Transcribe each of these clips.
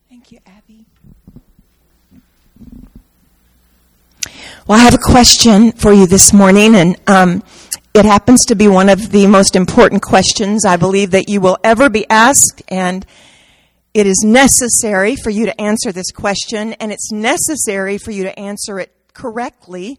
Thank you, Abby. Well, I have a question for you this morning, and it happens to be one of the most important questions I believe that you will ever be asked, and it is necessary for you to answer this question, and it's necessary for you to answer it correctly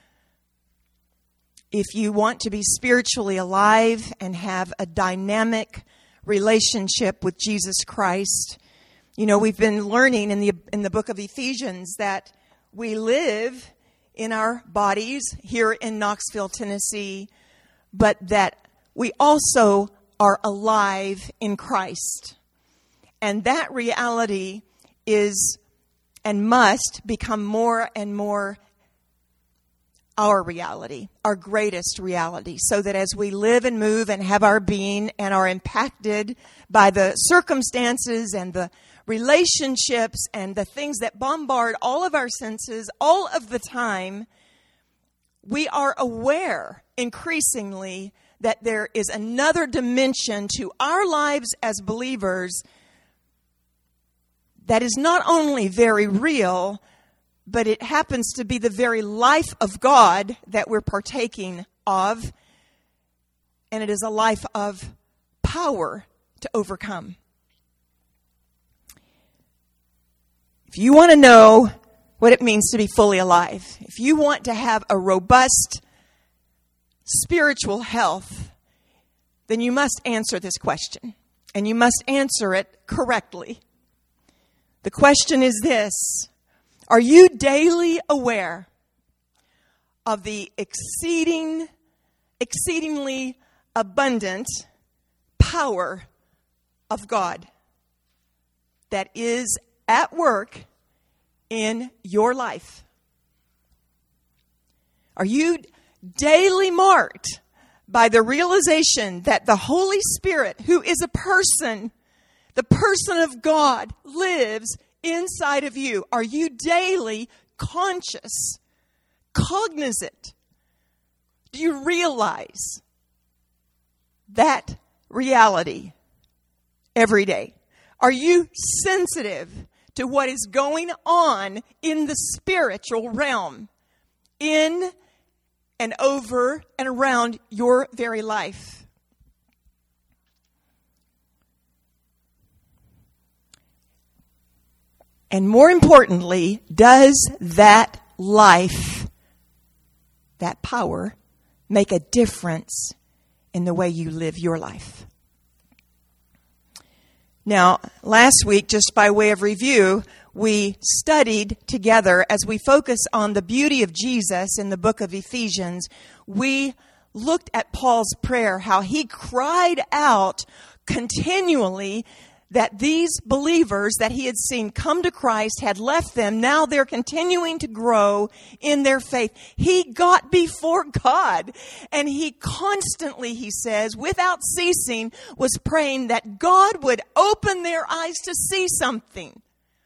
if you want to be spiritually alive and have a dynamic relationship with Jesus Christ. You know, we've been learning in the book of Ephesians that we live in our bodies here in Knoxville, Tennessee, but that we also are alive in Christ. And that reality is and must become more and more our reality, our greatest reality, so that as we live and move and have our being and are impacted by the circumstances and the relationships and the things that bombard all of our senses all of the time, we are aware increasingly that there is another dimension to our lives as believers that is not only very real, but it happens to be the very life of God that we're partaking of, and it is a life of power to overcome. If you want to know what it means to be fully alive, if you want to have a robust spiritual health, then you must answer this question, and you must answer it correctly. The question is this: are you daily aware of the exceedingly abundant power of God that is at work in your life? Are you daily marked by the realization that the Holy Spirit, who is a person, the person of God, lives inside of you? Are you daily conscious, cognizant? Do you realize that reality every day? Are you sensitive to what is going on in the spiritual realm, in and over and around your very life? And more importantly, does that life, that power, make a difference in the way you live your life? Now, last week, just by way of review, we studied together as we focus on the beauty of Jesus in the book of Ephesians. We looked at Paul's prayer, how he cried out continually that these believers that he had seen come to Christ had left them. Now they're continuing to grow in their faith. He got before God, and he constantly, he says, without ceasing, was praying that God would open their eyes to see something,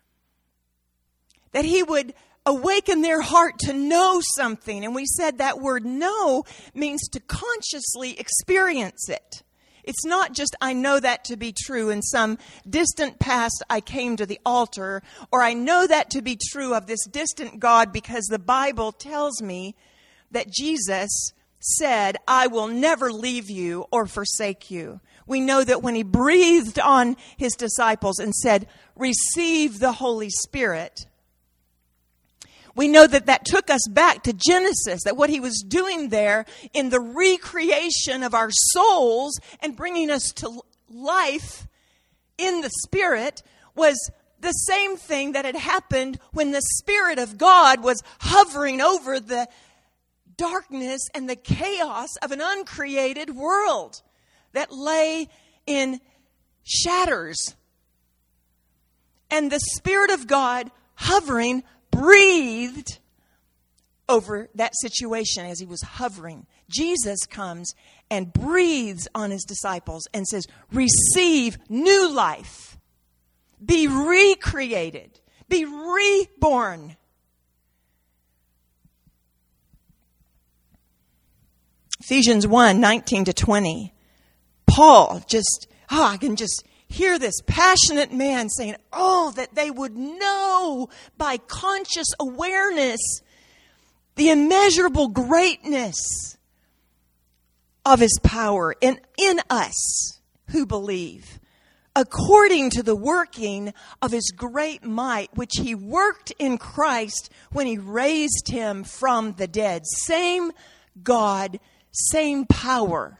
that he would awaken their heart to know something. And we said that word know means to consciously experience it. It's not just, I know that to be true. In some distant past, I came to the altar, or I know that to be true of this distant God because the Bible tells me that Jesus said, I will never leave you or forsake you. We know that when he breathed on his disciples and said, receive the Holy Spirit, we know that that took us back to Genesis, that what he was doing there in the recreation of our souls and bringing us to life in the Spirit was the same thing that had happened when the Spirit of God was hovering over the darkness and the chaos of an uncreated world that lay in shatters. And the Spirit of God hovering breathed over that situation as he was hovering. Jesus comes and breathes on his disciples and says, receive new life. Be recreated. Be reborn. Ephesians 1:19-20. Paul I can just hear this passionate man saying, oh, that they would know by conscious awareness the immeasurable greatness of his power in us who believe, according to the working of his great might, which he worked in Christ when he raised him from the dead. Same God, same power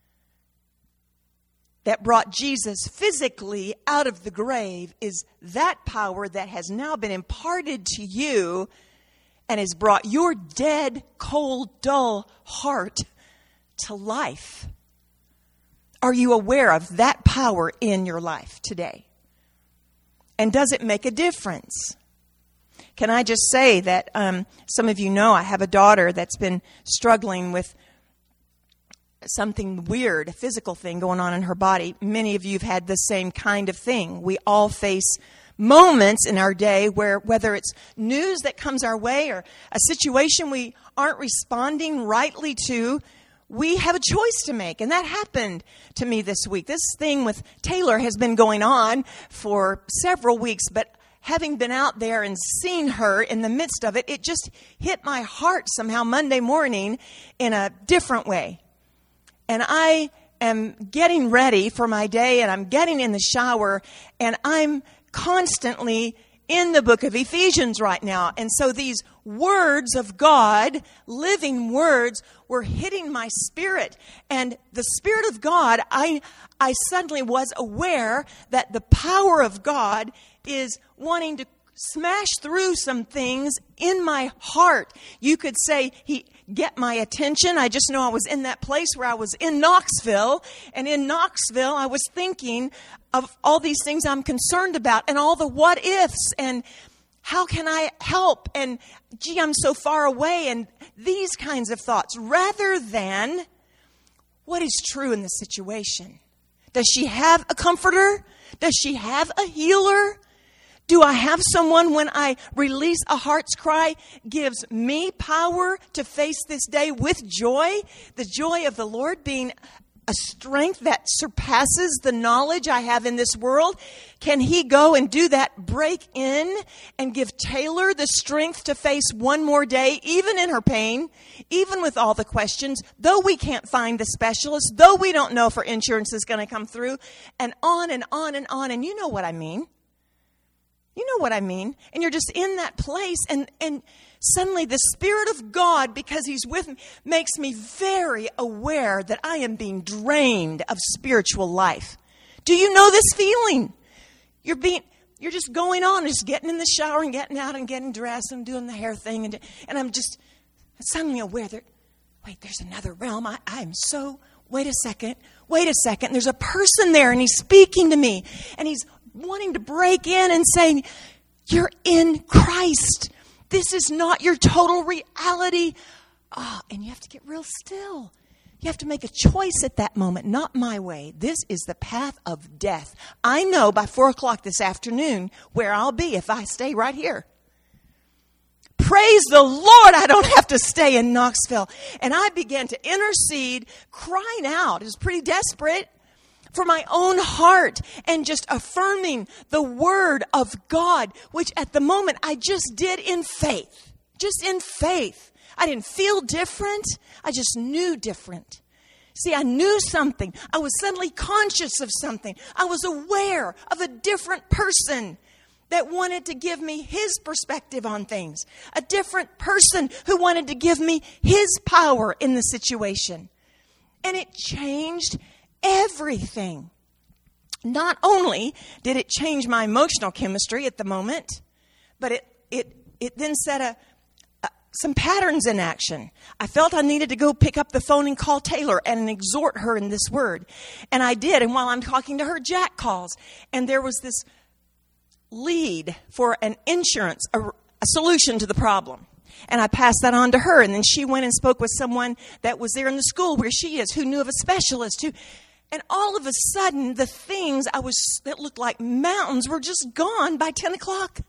that brought Jesus physically out of the grave is that power that has now been imparted to you and has brought your dead, cold, dull heart to life. Are you aware of that power in your life today? And does it make a difference? Can I just say that some of you know I have a daughter that's been struggling with something weird, a physical thing going on in her body. Many of you have had the same kind of thing. We all face moments in our day where, whether it's news that comes our way or a situation we aren't responding rightly to, we have a choice to make. And that happened to me this week. This thing with Taylor has been going on for several weeks, but having been out there and seen her in the midst of it, it just hit my heart somehow Monday morning in a different way. And I am getting ready for my day, and I'm getting in the shower, and I'm constantly in the book of Ephesians right now. And so these words of God, living words, were hitting my spirit. And the Spirit of God, I suddenly was aware that the power of God is wanting to smash through some things in my heart. You could say, get my attention. I just know I was in that place where I was in Knoxville. And in Knoxville, I was thinking of all these things I'm concerned about and all the what ifs and how can I help? And gee, I'm so far away. And these kinds of thoughts rather than what is true in the situation. Does she have a comforter? Does she have a healer? Do I have someone, when I release a heart's cry, gives me power to face this day with joy? The joy of the Lord being a strength that surpasses the knowledge I have in this world. Can he go and do that, break in and give Taylor the strength to face one more day, even in her pain, even with all the questions, though we can't find the specialist, though we don't know if her insurance is going to come through, and on and on and on. And you know what I mean. You know what I mean? And you're just in that place, and suddenly the Spirit of God, because he's with me, makes me very aware that I am being drained of spiritual life. Do you know this feeling? You're just going on, just getting in the shower and getting out and getting dressed and doing the hair thing. And I'm just suddenly aware that, wait, there's another realm. Wait a second. There's a person there, and he's speaking to me, and he's wanting to break in and saying, you're in Christ. This is not your total reality. And you have to get real still. You have to make a choice at that moment. Not my way. This is the path of death. I know by 4:00 this afternoon where I'll be if I stay right here. Praise the Lord, I don't have to stay in Knoxville. And I began to intercede, crying out. It was pretty desperate. For my own heart, and just affirming the word of God, which at the moment I just did in faith. Just in faith. I didn't feel different. I just knew different. See, I knew something. I was suddenly conscious of something. I was aware of a different person that wanted to give me his perspective on things. A different person who wanted to give me his power in the situation. And it changed everything. Not only did it change my emotional chemistry at the moment, but it then set some patterns in action. I felt I needed to go pick up the phone and call Taylor and exhort her in this word. And I did. And while I'm talking to her, Jack calls. And there was this lead for an insurance, a solution to the problem. And I passed that on to her. And then she went and spoke with someone that was there in the school where she is, who knew of a specialist who... And all of a sudden, the things that looked like mountains were just gone by 10 o'clock.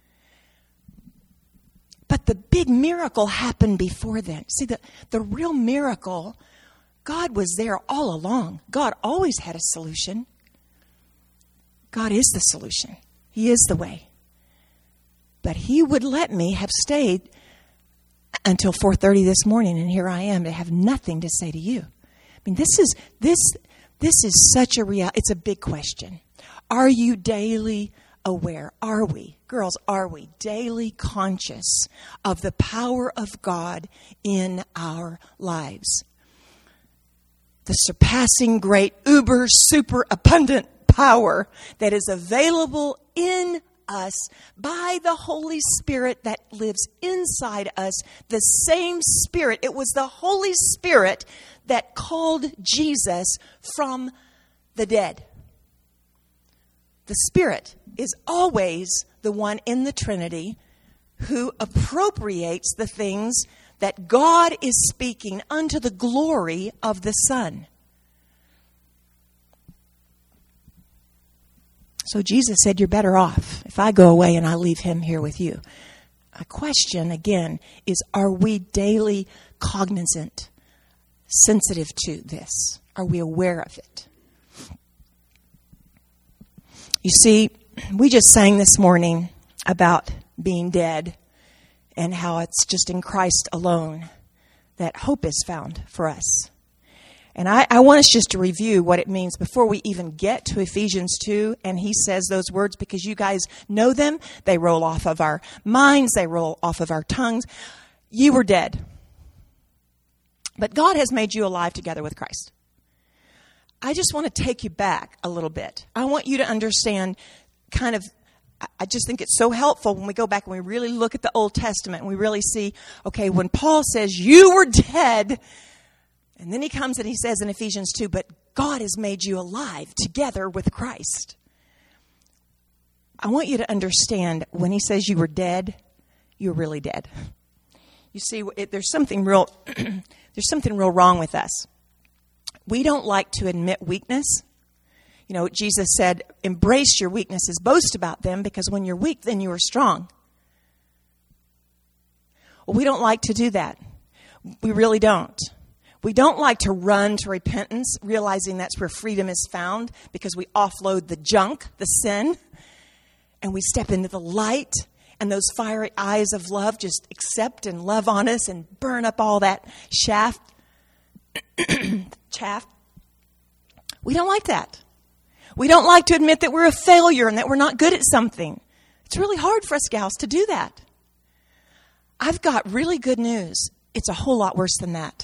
But the big miracle happened before then. See, the real miracle, God was there all along. God always had a solution. God is the solution. He is the way. But he would let me have stayed until 4:30 this morning, and here I am to have nothing to say to you. I mean, this is such a reality. It's a big question. Are you daily aware? Are we, girls, are we daily conscious of the power of God in our lives? The surpassing great, uber, super abundant power that is available in us by the Holy Spirit that lives inside us, the same Spirit. It was the Holy Spirit that called Jesus from the dead. The Spirit is always the one in the Trinity who appropriates the things that God is speaking unto the glory of the Son. So Jesus said, you're better off if I go away and I leave him here with you. A question, again, is are we daily cognizant, sensitive to this? Are we aware of it? You see, we just sang this morning about being dead and how it's just in Christ alone that hope is found for us. And I want us just to review what it means before we even get to Ephesians 2. And he says those words because you guys know them. They roll off of our minds. They roll off of our tongues. You were dead. But God has made you alive together with Christ. I just want to take you back a little bit. I want you to understand kind of, I just think it's so helpful when we go back and we really look at the Old Testament and we really see, okay, when Paul says you were dead, and then he comes and he says in Ephesians 2, but God has made you alive together with Christ. I want you to understand when he says you were dead, you're really dead. You see, there's something real wrong with us. We don't like to admit weakness. You know, Jesus said, embrace your weaknesses, boast about them, because when you're weak, then you are strong. Well, we don't like to do that. We really don't. We don't like to run to repentance, realizing that's where freedom is found, because we offload the junk, the sin, and we step into the light, and those fiery eyes of love just accept and love on us and burn up all that chaff. We don't like that. We don't like to admit that we're a failure and that we're not good at something. It's really hard for us gals to do that. I've got really good news. It's a whole lot worse than that.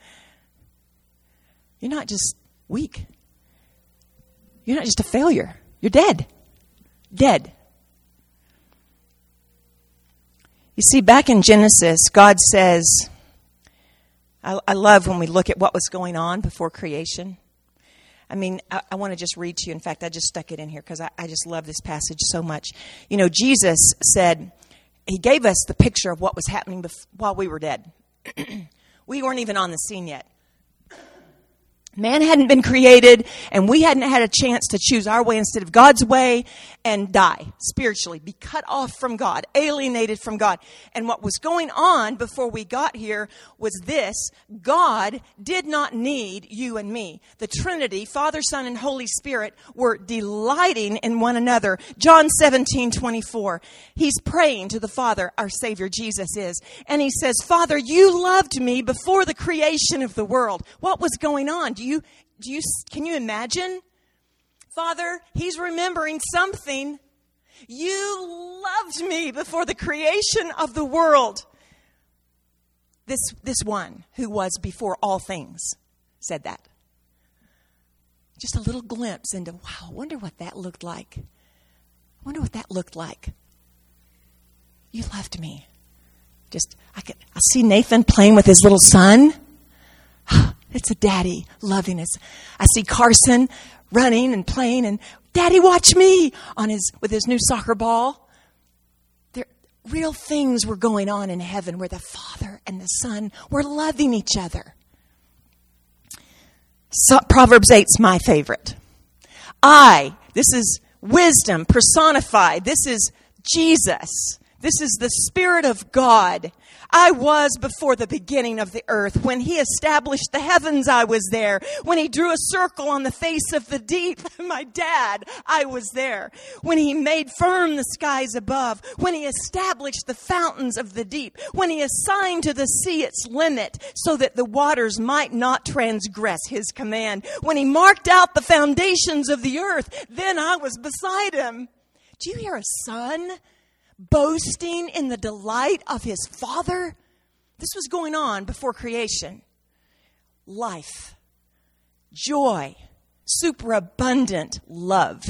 You're not just weak. You're not just a failure. You're dead. Dead. You see, back in Genesis, God says, I love when we look at what was going on before creation. I mean, I want to just read to you. In fact, I just stuck it in here because I just love this passage so much. You know, Jesus said, he gave us the picture of what was happening while we were dead. We weren't even on the scene yet. Man hadn't been created, and we hadn't had a chance to choose our way instead of God's way and die spiritually, be cut off from God, alienated from God. And what was going on before we got here was this: God did not need you and me. The Trinity, Father, Son, and Holy Spirit, were delighting in one another. John 17:24. He's praying to the Father, our Savior Jesus is. And he says, Father, you loved me before the creation of the world. What was going on? Can you imagine? Father, he's remembering something. You loved me before the creation of the world. This one who was before all things said that. Just a little glimpse into, wow, I wonder what that looked like. I wonder what that looked like. You loved me. I see Nathan playing with his little son. It's a daddy loving us. I see Carson running and playing, and Daddy, watch me with his new soccer ball. Real things were going on in heaven where the Father and the Son were loving each other. So, Proverbs 8's my favorite. This is wisdom personified. This is Jesus. This is the Spirit of God. I was before the beginning of the earth. When He established the heavens, I was there. When He drew a circle on the face of the deep, my dad, I was there. When He made firm the skies above. When He established the fountains of the deep. When He assigned to the sea its limit so that the waters might not transgress His command. When He marked out the foundations of the earth, then I was beside Him. Do you hear a son boasting in the delight of his Father? This was going on before creation. Life, joy, superabundant love.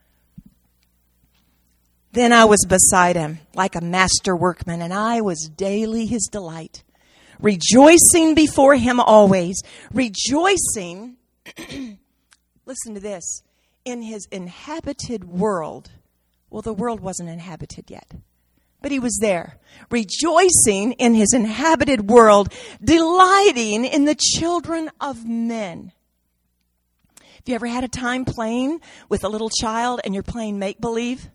Then I was beside Him like a master workman, and I was daily His delight, rejoicing before Him always, rejoicing, listen to this, in His inhabited world. Well, the world wasn't inhabited yet, but He was there, rejoicing in His inhabited world, delighting in the children of men. Have you ever had a time playing with a little child and you're playing make-believe?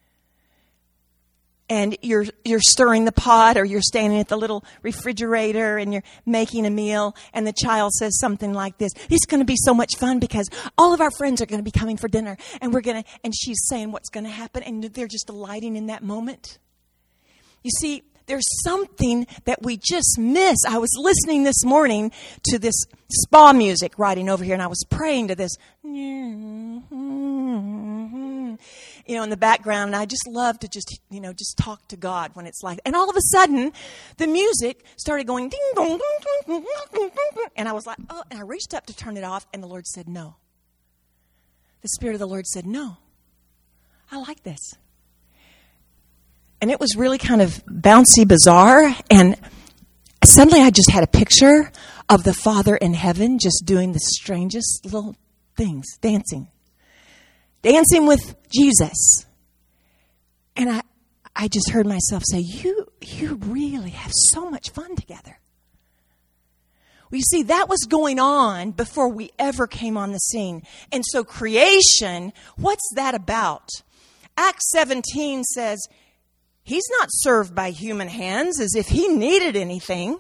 And you're stirring the pot, or you're standing at the little refrigerator and you're making a meal, and the child says something like this: "It's going to be so much fun because all of our friends are going to be coming for dinner, and and she's saying what's going to happen, and they're just delighting in that moment." You see, there's something that we just miss. I was listening this morning to this spa music riding over here, and I was praying to this, in the background. And I just love to just talk to God when it's like, and all of a sudden, the music started going ding dong, ding, dong, ding, dong, and I was like, oh, and I reached up to turn it off, and the Lord said, no. The Spirit of the Lord said, no, I like this. And it was really kind of bouncy, bizarre. And suddenly I just had a picture of the Father in heaven just doing the strangest little things, dancing with Jesus. And I just heard myself say, you really have so much fun together. Well, you see, that was going on before we ever came on the scene. And so creation, what's that about? Acts 17 says, He's not served by human hands as if He needed anything.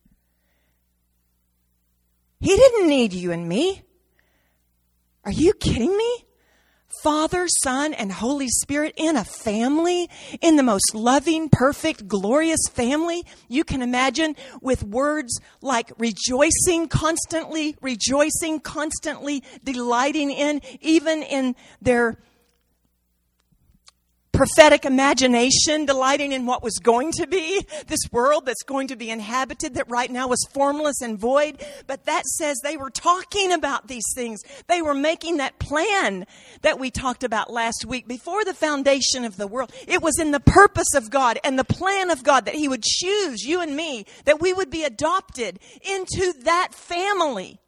He didn't need you and me. Are you kidding me? Father, Son, and Holy Spirit in a family, in the most loving, perfect, glorious family you can imagine, with words like rejoicing constantly, delighting in, even in their prophetic imagination, delighting in what was going to be, this world that's going to be inhabited that right now was formless and void. But that says they were talking about these things. They were making that plan that we talked about last week before the foundation of the world. It was in the purpose of God and the plan of God that He would choose you and me, that we would be adopted into that family.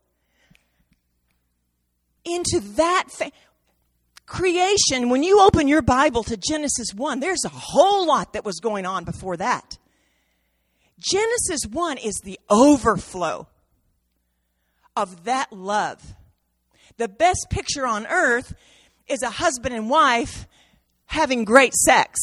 Into that creation, when you open your Bible to Genesis 1, there's a whole lot that was going on before that. Genesis 1 is the overflow of that love. The best picture on earth is a husband and wife having great sex.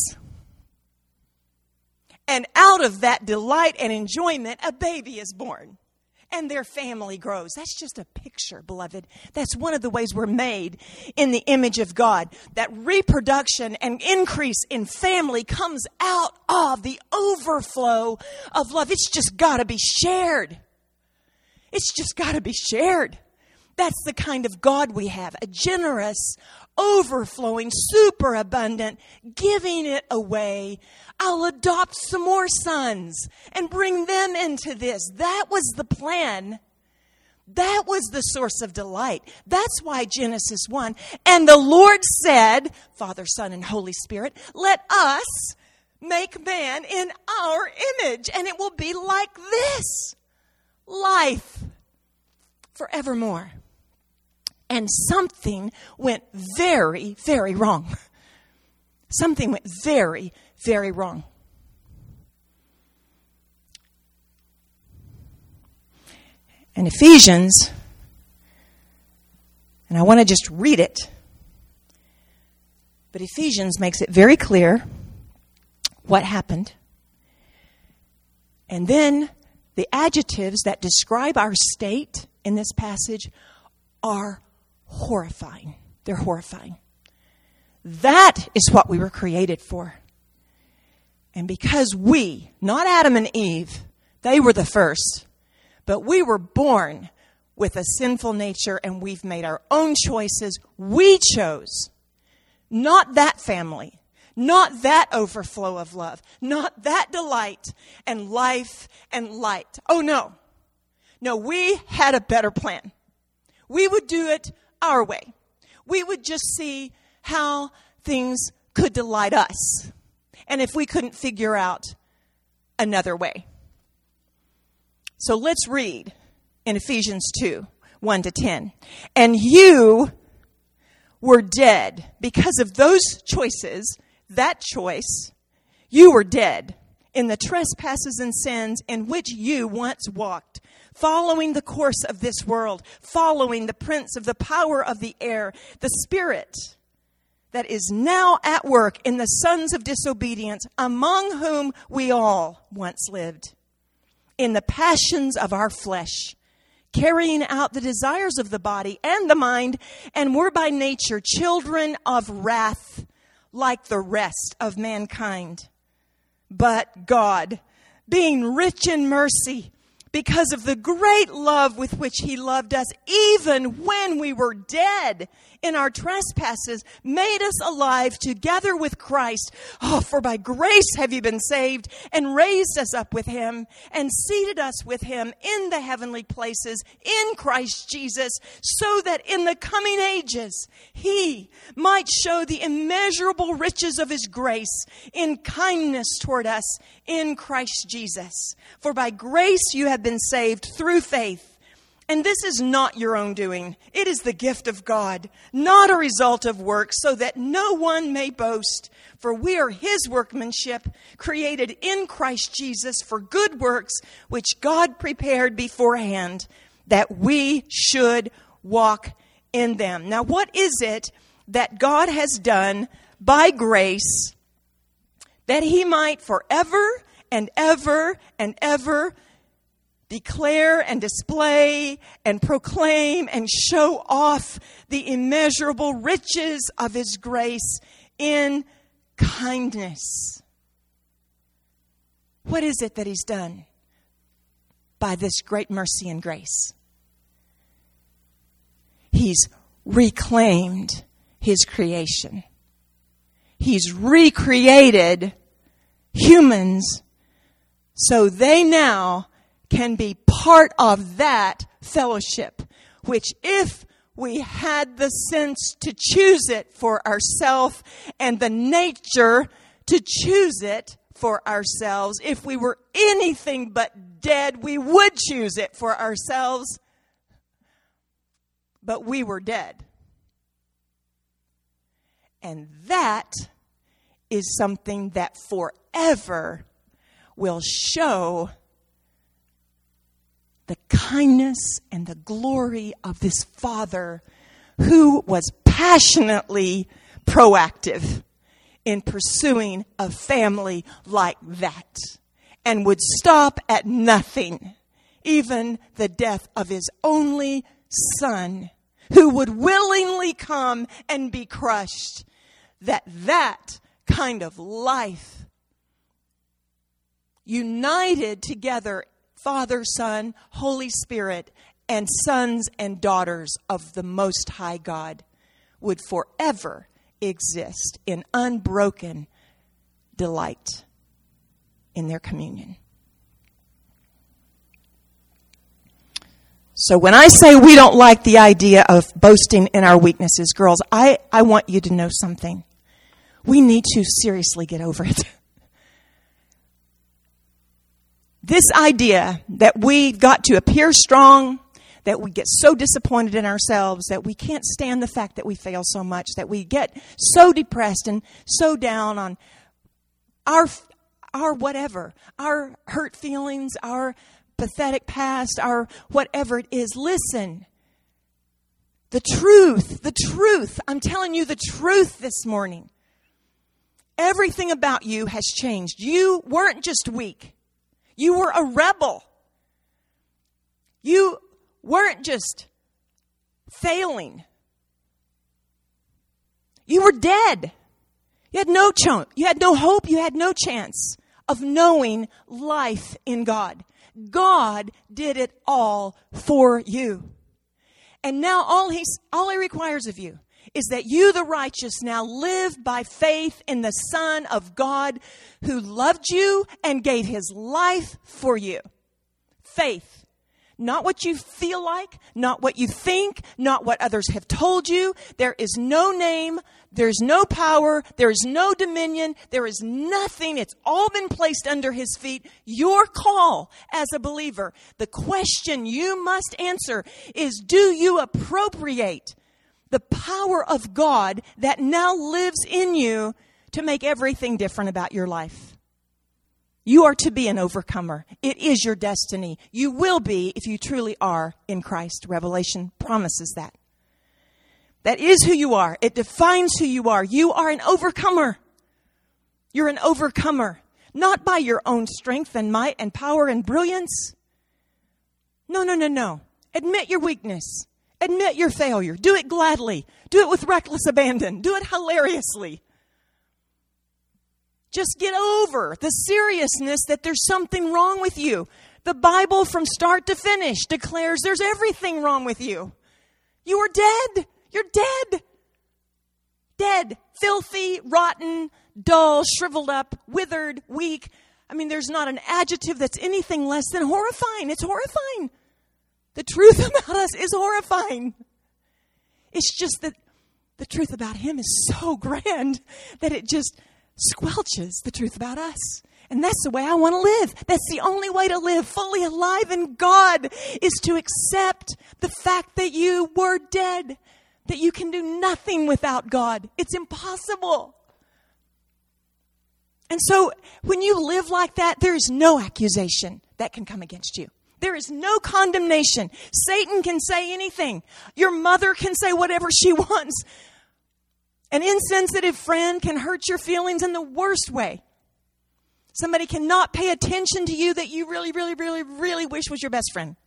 And out of that delight and enjoyment, a baby is born. And their family grows. That's just a picture, beloved. That's one of the ways we're made in the image of God. That reproduction and increase in family comes out of the overflow of love. It's just got to be shared. It's just got to be shared. That's the kind of God we have. A generous, overflowing, superabundant, giving it away. I'll adopt some more sons and bring them into this. That was the plan. That was the source of delight. That's why Genesis 1. And the Lord said, Father, Son, and Holy Spirit, let us make man in our image. And it will be like this. Life forevermore. And something went very, very wrong. Something went very, very wrong. And Ephesians, and I want to just read it, but Ephesians makes it very clear what happened. And then the adjectives that describe our state in this passage are horrifying. They're horrifying. That is what we were created for. And because we, not Adam and Eve, they were the first, but we were born with a sinful nature and we've made our own choices. We chose not that family, not that overflow of love, not that delight and life and light. Oh, no. No, we had a better plan. We would do it our way. We would just see how things could delight us. And if we couldn't figure out another way. So let's read in Ephesians 2, 1-10. And you were dead because of those choices, that choice, you were dead in the trespasses and sins in which you once walked, following the course of this world, following the prince of the power of the air, the spirit that is now at work in the sons of disobedience, among whom we all once lived, in the passions of our flesh, carrying out the desires of the body and the mind, and were by nature children of wrath, like the rest of mankind. But God, being rich in mercy, because of the great love with which he loved us, even when we were dead in our trespasses, made us alive together with Christ. Oh, for by grace have you been saved, and raised us up with him, and seated us with him in the heavenly places in Christ Jesus, so that in the coming ages he might show the immeasurable riches of his grace in kindness toward us in Christ Jesus. For by grace you have been saved through faith. And this is not your own doing. It is the gift of God, not a result of works, so that no one may boast. For we are his workmanship, created in Christ Jesus for good works, which God prepared beforehand, that we should walk in them. Now, what is it that God has done by grace that he might forever and ever and ever declare and display and proclaim and show off the immeasurable riches of his grace in kindness? What is it that he's done by this great mercy and grace? He's reclaimed his creation. He's recreated humans so they now can be part of that fellowship, which if we had the sense to choose it for ourselves and the nature to choose it for ourselves, if we were anything but dead, we would choose it for ourselves. But we were dead. And that is something that forever will show the kindness and the glory of this Father who was passionately proactive in pursuing a family like that and would stop at nothing, even the death of his only son, who would willingly come and be crushed. That kind of life, united together, Father, Son, Holy Spirit, and sons and daughters of the Most High God, would forever exist in unbroken delight in their communion. So when I say we don't like the idea of boasting in our weaknesses, girls, I want you to know something. We need to seriously get over it. This idea that we've got to appear strong, that we get so disappointed in ourselves, that we can't stand the fact that we fail so much, that we get so depressed and so down on our whatever, our hurt feelings, our pathetic past, our whatever it is. Listen, the truth, I'm telling you the truth this morning, Everything about you has changed. You weren't just weak. You were a rebel. You weren't just failing. You were dead. You had no hope. You had no chance of knowing life in God. God did it all for you. And now all he requires of you is that you, the righteous, now live by faith in the Son of God who loved you and gave his life for you. Faith. Not what you feel like, not what you think, not what others have told you. There is no name, there's no power, there is no dominion, there is nothing. It's all been placed under his feet. Your call as a believer, the question you must answer is, do you appropriate the power of God that now lives in you to make everything different about your life? You are to be an overcomer. It is your destiny. You will be if you truly are in Christ. Revelation promises that. That is who you are. It defines who you are. You are an overcomer. You're an overcomer. Not by your own strength and might and power and brilliance. No. Admit your weakness. Admit your failure. Do it gladly. Do it with reckless abandon. Do it hilariously. Just get over the seriousness that there's something wrong with you. The Bible from start to finish declares there's everything wrong with you. You are dead. You're dead. Dead. Filthy, rotten, dull, shriveled up, withered, weak. I mean, there's not an adjective that's anything less than horrifying. It's horrifying. The truth about us is horrifying. It's just that the truth about him is so grand that it just squelches the truth about us. And that's the way I want to live. That's the only way to live fully alive in God, is to accept the fact that you were dead, that you can do nothing without God. It's impossible. And so when you live like that, there is no accusation that can come against you. There is no condemnation. Satan can say anything. Your mother can say whatever she wants. An insensitive friend can hurt your feelings in the worst way. Somebody cannot pay attention to you that you really, really, really, really wish was your best friend.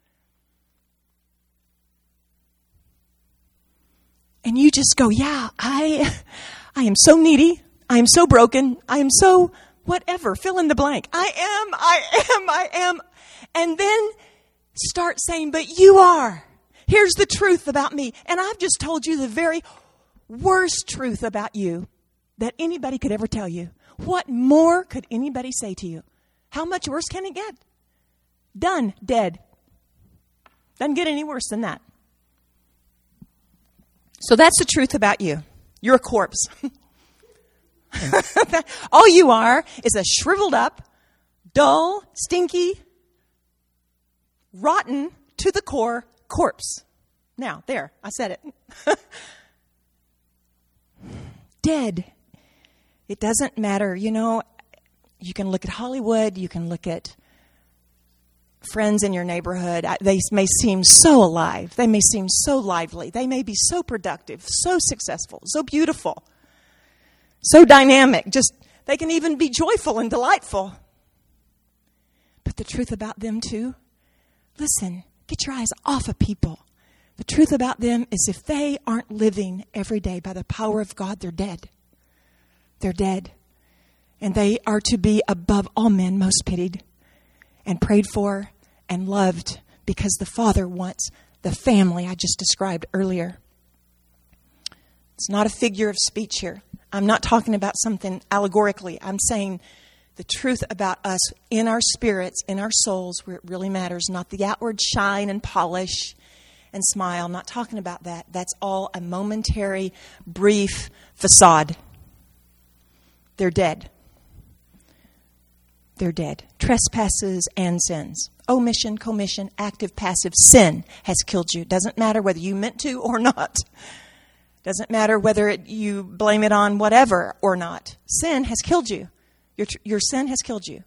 And you just go, yeah, I am so needy. I am so broken. I am so whatever. Fill in the blank. I am. And then start saying, but you are. Here's the truth about me. And I've just told you the very worst truth about you that anybody could ever tell you. What more could anybody say to you? How much worse can it get? Done. Dead. Doesn't get any worse than that. So that's the truth about you. You're a corpse. All you are is a shriveled up, dull, stinky, rotten to the core corpse. Now, there, I said it. Dead. It doesn't matter. You know, you can look at Hollywood, you can look at friends in your neighborhood. They may seem so alive. They may seem so lively. They may be so productive, so successful, so beautiful, so dynamic. Just, they can even be joyful and delightful. But the truth about them too, listen, get your eyes off of people. The truth about them is if they aren't living every day by the power of God, they're dead. They're dead. And they are to be above all men most pitied and prayed for and loved, because the Father wants the family I just described earlier. It's not a figure of speech here. I'm not talking about something allegorically. I'm saying the truth about us in our spirits, in our souls, where it really matters, not the outward shine and polish and smile. I'm not talking about that. That's all a momentary, brief facade. They're dead. They're dead. Trespasses and sins. Omission, commission, active, passive. Sin has killed you. Doesn't matter whether you meant to or not. Doesn't matter whether you blame it on whatever or not. Sin has killed you. Your sin has killed you.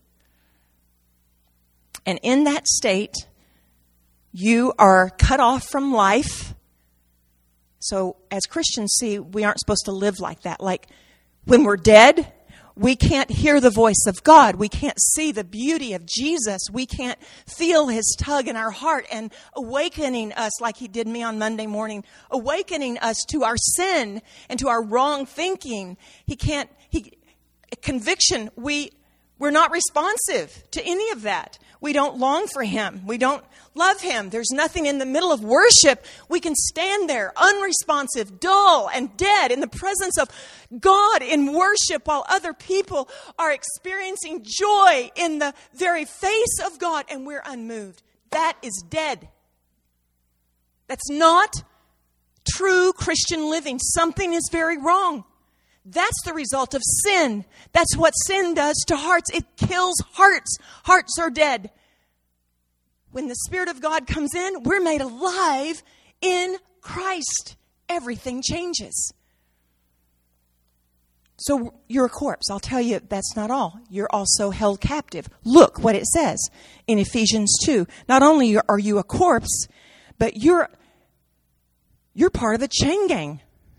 And in that state, you are cut off from life. So as Christians, see, we aren't supposed to live like that. Like When we're dead, we can't hear the voice of God. We can't see the beauty of Jesus. We can't feel His tug in our heart and awakening us like He did me on Monday morning, awakening us to our sin and to our wrong thinking. Conviction, we're not responsive to any of that. We don't long for Him. We don't love Him. There's nothing in the middle of worship. We can stand there unresponsive, dull, and dead in the presence of God in worship while other people are experiencing joy in the very face of God and we're unmoved. That is dead. That's not true Christian living. Something is very wrong. That's the result of sin. That's what sin does to hearts. It kills hearts. Hearts are dead. When the Spirit of God comes in, we're made alive in Christ. Everything changes. So you're a corpse. I'll tell you, that's not all. You're also held captive. Look what it says in Ephesians 2. Not only are you a corpse, but you're part of a chain gang.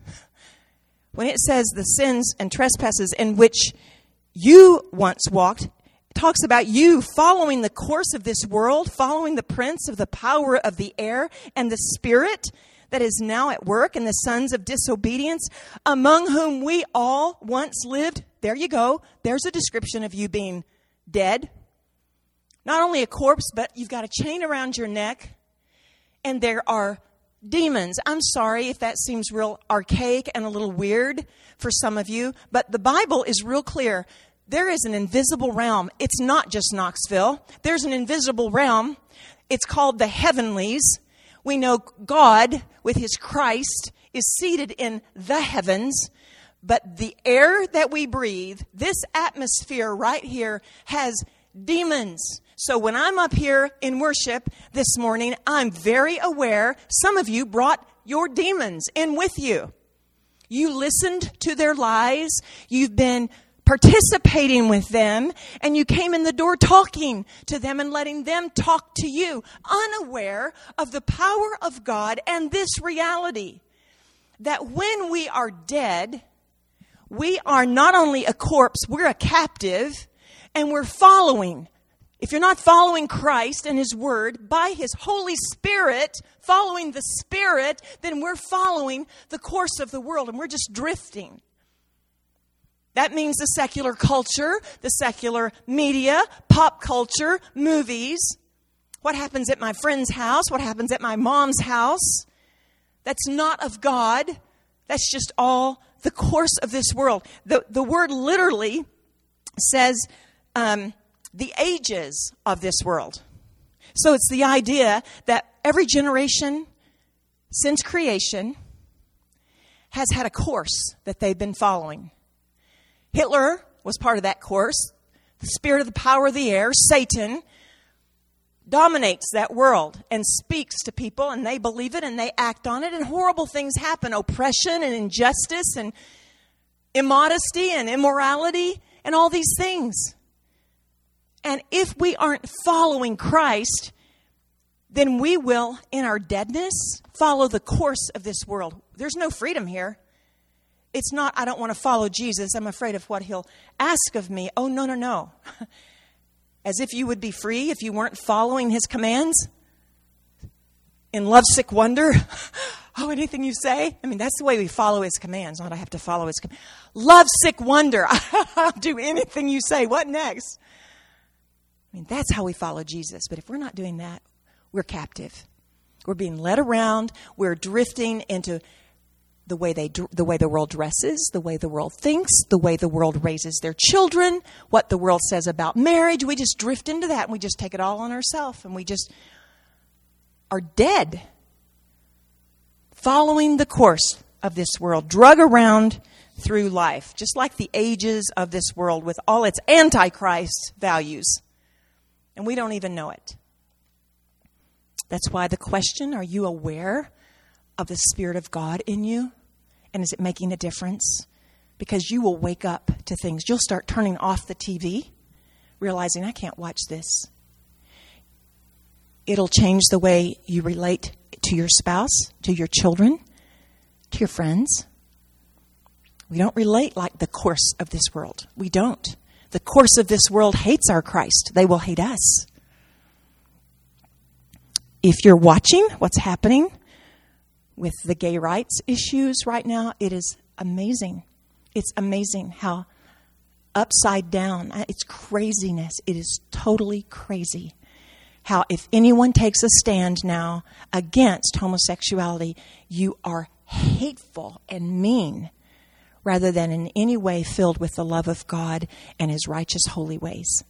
When it says the sins and trespasses in which you once walked, it talks about you following the course of this world, following the prince of the power of the air and the spirit that is now at work in the sons of disobedience, among whom we all once lived. There you go. There's a description of you being dead. Not only a corpse, but you've got a chain around your neck, and there are demons. I'm sorry if that seems real archaic and a little weird for some of you, but the Bible is real clear. There is an invisible realm. It's not just Knoxville. There's an invisible realm. It's called the heavenlies. We know God, with His Christ, is seated in the heavens, but the air that we breathe, this atmosphere right here, has demons. So when I'm up here in worship this morning, I'm very aware some of you brought your demons in with you. You listened to their lies. You've been participating with them, and you came in the door talking to them and letting them talk to you, unaware of the power of God and this reality that when we are dead, we are not only a corpse, we're a captive, and we're following. If you're not following Christ and His Word by His Holy Spirit, following the Spirit, then we're following the course of the world and we're just drifting. That means the secular culture, the secular media, pop culture, movies. What happens at my friend's house? What happens at my mom's house? That's not of God. That's just all the course of this world. The word literally says the ages of this world. So it's the idea that every generation since creation has had a course that they've been following. Hitler was part of that course. The spirit of the power of the air, Satan, dominates that world and speaks to people, and they believe it and they act on it, and horrible things happen. Oppression and injustice and immodesty and immorality and all these things. And if we aren't following Christ, then we will, in our deadness, follow the course of this world. There's no freedom here. It's not, I don't want to follow Jesus. I'm afraid of what He'll ask of me. Oh, no. As if you would be free if you weren't following His commands. In lovesick wonder. Oh, anything you say? I mean, that's the way we follow His commands. Not I have to follow His commands. Lovesick wonder. I'll do anything you say. What next? I mean, that's how we follow Jesus. But if we're not doing that, we're captive. We're being led around. We're drifting into the way the world dresses, the way the world thinks, the way the world raises their children, what the world says about marriage. We just drift into that, and we just take it all on ourselves, and we just are dead, following the course of this world, drug around through life, just like the ages of this world with all its antichrist values. And we don't even know it. That's why the question, are you aware of the Spirit of God in you? And is it making a difference? Because you will wake up to things. You'll start turning off the TV, realizing, I can't watch this. It'll change the way you relate to your spouse, to your children, to your friends. We don't relate like the course of this world. We don't. The course of this world hates our Christ. They will hate us. If you're watching what's happening with the gay rights issues right now, it is amazing. It's amazing how upside down, it's craziness. It is totally crazy. How if anyone takes a stand now against homosexuality, you are hateful and mean rather than in any way filled with the love of God and His righteous holy ways.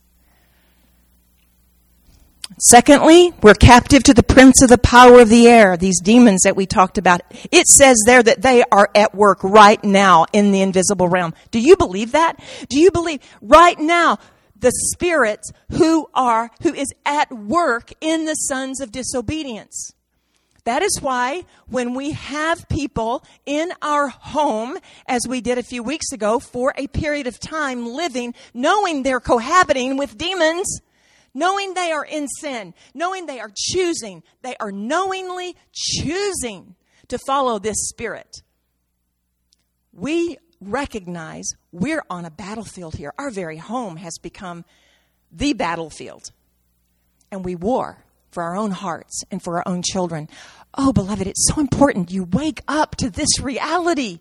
Secondly, we're captive to the prince of the power of the air, these demons that we talked about. It says there that they are at work right now in the invisible realm. Do you believe that? Do you believe right now the spirits who is at work in the sons of disobedience? That is why when we have people in our home, as we did a few weeks ago, for a period of time living, knowing they're cohabiting with demons, knowing they are in sin, knowing they are knowingly choosing to follow this spirit. We recognize we're on a battlefield here. Our very home has become the battlefield. And we war for our own hearts and for our own children. Oh, beloved, it's so important you wake up to this reality.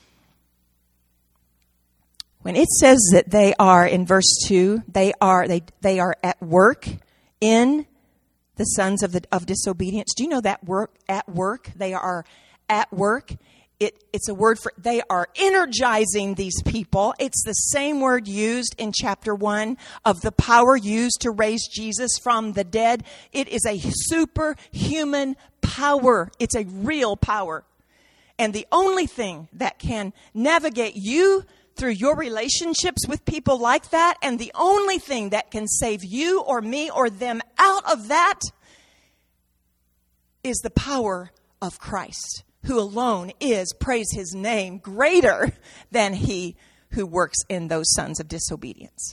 When it says that they are, in verse 2, they are at work in the sons of disobedience. Do you know that at work? They are at work. It's a word for, they are energizing these people. It's the same word used in chapter 1 of the power used to raise Jesus from the dead. It is a superhuman power. It's a real power. And the only thing that can navigate you through your relationships with people like that, and the only thing that can save you or me or them out of that is the power of Christ, who alone is, praise His name, greater than he who works in those sons of disobedience.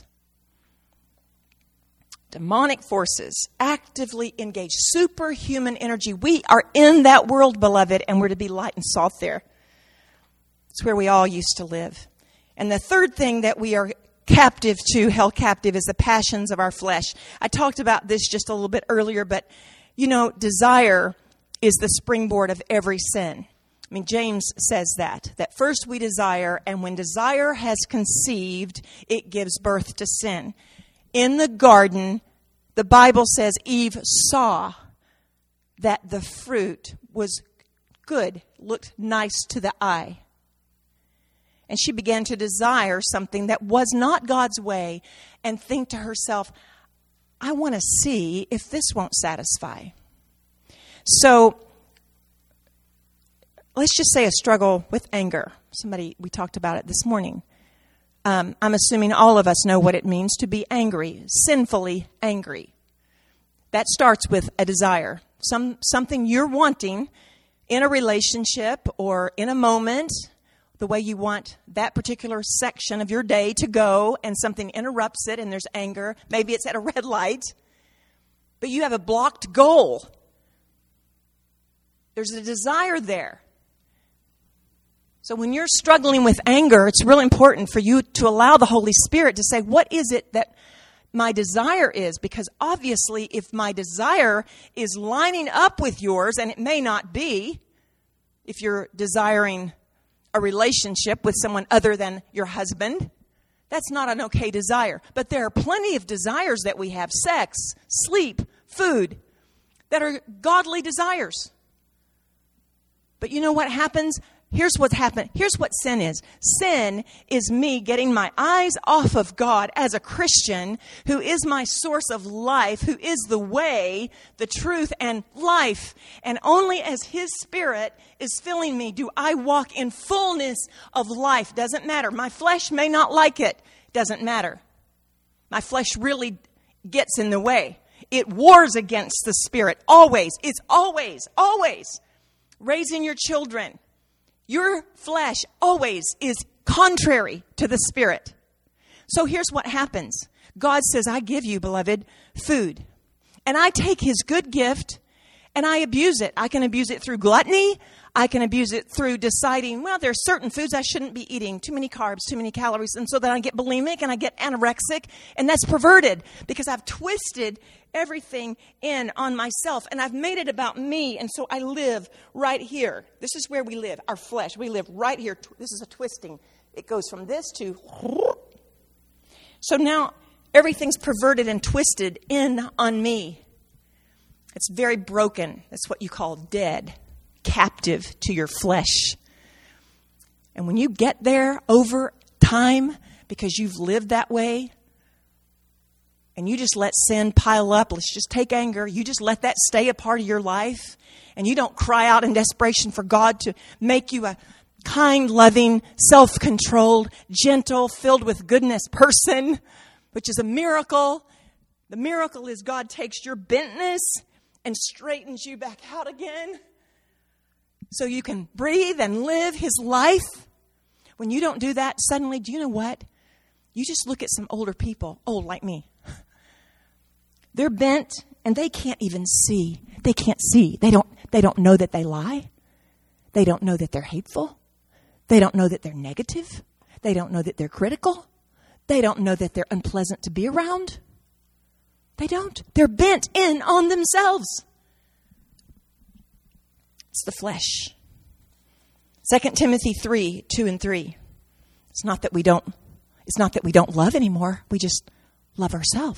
Demonic forces actively engage superhuman energy. We are in that world, beloved, and we're to be light and salt there. It's where we all used to live. And the third thing that we are held captive, is the passions of our flesh. I talked about this just a little bit earlier, but, desire is the springboard of every sin. I mean, James says that first we desire, and when desire has conceived, it gives birth to sin. In the garden, the Bible says Eve saw that the fruit was good, looked nice to the eye. And she began to desire something that was not God's way and think to herself, I want to see if this won't satisfy. So let's just say a struggle with anger. We talked about it this morning. I'm assuming all of us know what it means to be angry, sinfully angry. That starts with a desire, something you're wanting in a relationship or in a moment, the way you want that particular section of your day to go, and something interrupts it and there's anger. Maybe it's at a red light, but you have a blocked goal. There's a desire there. So when you're struggling with anger, it's really important for you to allow the Holy Spirit to say, what is it that my desire is? Because obviously, if my desire is lining up with yours, and it may not be, if you're desiring a relationship with someone other than your husband, that's not an okay desire. But there are plenty of desires that we have, sex, sleep, food, that are godly desires. But you know what happens? Here's what's happened. Here's what sin is. Sin is me getting my eyes off of God as a Christian, who is my source of life, who is the way, the truth, and life. And only as His Spirit is filling me do I walk in fullness of life. Doesn't matter. My flesh may not like it. Doesn't matter. My flesh really gets in the way. It wars against the Spirit. Always. It's always raising your children. Your flesh always is contrary to the Spirit. So here's what happens. God says, I give you, beloved, food. And I take His good gift and I abuse it. I can abuse it through gluttony. I can abuse it through deciding, well, there's certain foods I shouldn't be eating, too many carbs, too many calories, and so then I get bulimic and I get anorexic, and that's perverted because I've twisted everything in on myself, and I've made it about me, and so I live right here. This is where we live, our flesh. We live right here. This is a twisting. It goes from this to... So now everything's perverted and twisted in on me. It's very broken. That's what you call dead, captive to your flesh. And when you get there over time, because you've lived that way, and you just let sin pile up, let's just take anger, you just let that stay a part of your life, and you don't cry out in desperation for God to make you a kind, loving, self-controlled, gentle, filled with goodness person, which is a miracle. The miracle is God takes your bentness and straightens you back out again so you can breathe and live His life. When you don't do that, suddenly, do you know what? You just look at some older people, old like me. They're bent and they can't even see. They can't see. They don't know that they lie. They don't know that they're hateful. They don't know that they're negative. They don't know that they're critical. They don't know that they're unpleasant to be around. They don't. They're bent in on themselves. It's the flesh. 2 Timothy 3, 2 and 3. It's not that we don't love anymore. We just love ourselves.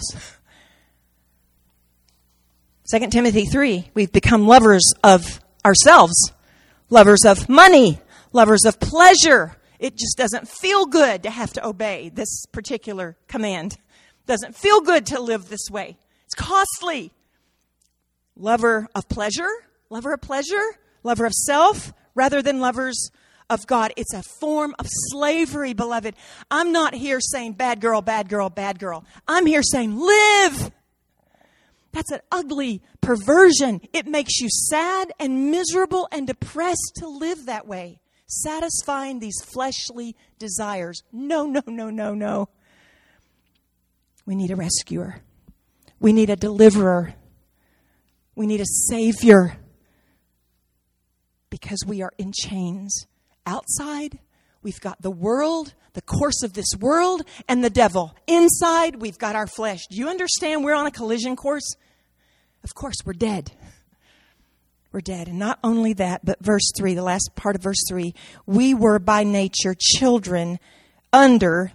2 Timothy 3, we've become lovers of ourselves, lovers of money, lovers of pleasure. It just doesn't feel good to have to obey this particular command. Doesn't feel good to live this way. It's costly. Lover of pleasure, lover of self, rather than lovers of God. It's a form of slavery, beloved. I'm not here saying bad girl, bad girl, bad girl. I'm here saying live. That's an ugly perversion. It makes you sad and miserable and depressed to live that way, satisfying these fleshly desires. No, no, no, no, no. We need a rescuer. We need a deliverer. We need a savior. Because we are in chains. Outside, we've got the world, the course of this world, and the devil. Inside, we've got our flesh. Do you understand we're on a collision course? Of course, we're dead. We're dead. And not only that, but verse 3, the last part of verse 3, we were by nature children under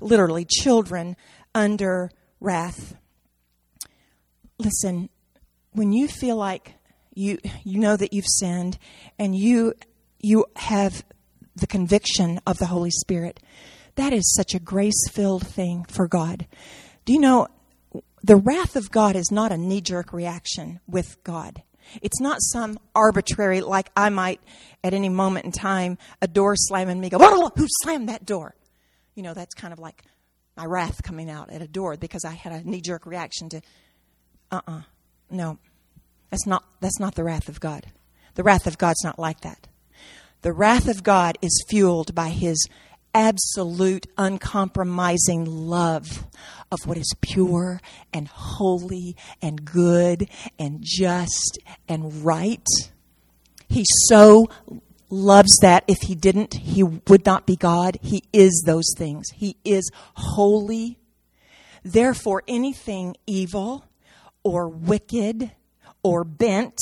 wrath. Listen, when you feel like you know that you've sinned and you have the conviction of the Holy Spirit, that is such a grace-filled thing for God. Do you know, the wrath of God is not a knee-jerk reaction with God. It's not some arbitrary, like I might, at any moment in time, a door slam and me go, who slammed that door? You know, that's kind of like my wrath coming out at a door because I had a knee-jerk reaction to, no, that's not the wrath of God. The wrath of God's not like that. The wrath of God is fueled by His absolute, uncompromising love of what is pure and holy and good and just and right. He so loves that. If He didn't, He would not be God. He is those things. He is holy. Therefore, anything evil or wicked or bent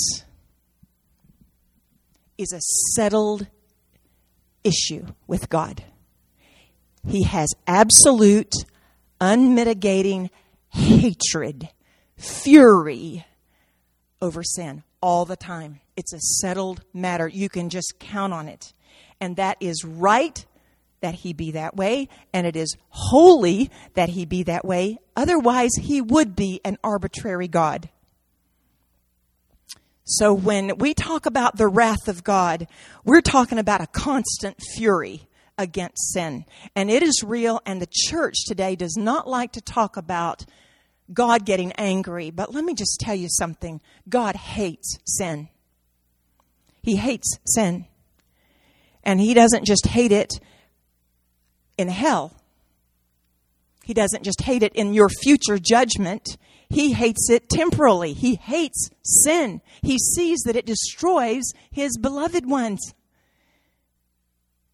is a settled issue with God. He has absolute, unmitigating hatred, fury over sin all the time. It's a settled matter. You can just count on it. And that is right that He be that way, and it is holy that He be that way. Otherwise, He would be an arbitrary God. So when we talk about the wrath of God, we're talking about a constant fury against sin. And it is real, and the church today does not like to talk about God getting angry. But let me just tell you something. God hates sin. He hates sin. And He doesn't just hate it in hell. He doesn't just hate it in your future judgment. He hates it temporally. He hates sin. He sees that it destroys His beloved ones.